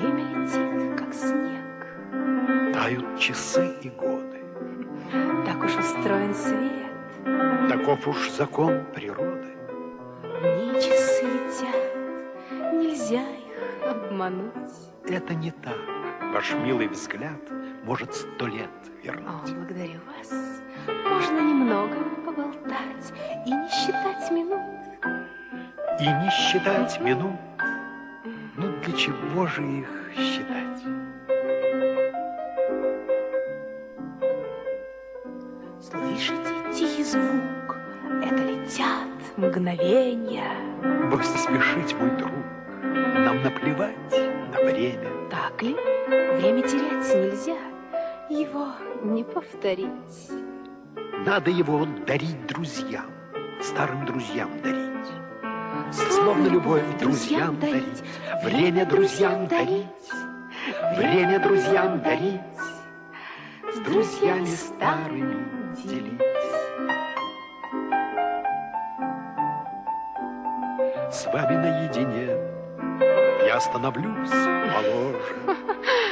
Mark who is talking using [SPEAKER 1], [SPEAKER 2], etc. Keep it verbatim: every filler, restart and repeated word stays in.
[SPEAKER 1] Время летит, как снег.
[SPEAKER 2] Тают часы и годы.
[SPEAKER 1] Так уж устроен свет.
[SPEAKER 2] Таков уж закон природы.
[SPEAKER 1] В ней часы летят, нельзя их обмануть.
[SPEAKER 2] Это не так. Ваш милый взгляд может сто лет
[SPEAKER 1] О,
[SPEAKER 2] вернуть.
[SPEAKER 1] благодарю вас. Можно немного поболтать и не считать минут.
[SPEAKER 2] И не считать минут. Ну для чего же их считать?
[SPEAKER 1] Слышите тихий звук? Это летят мгновения.
[SPEAKER 2] Брось спешить, мой друг. Нам наплевать на время.
[SPEAKER 1] Так ли? Время терять нельзя. Его не повторить.
[SPEAKER 2] Надо его дарить друзьям, старым друзьям дарить.
[SPEAKER 1] Словно любовь друзьям дарить,
[SPEAKER 2] время друзьям дарить, время друзьям дарить, с друзьями старыми делить. С вами наедине я остановлюсь, положим.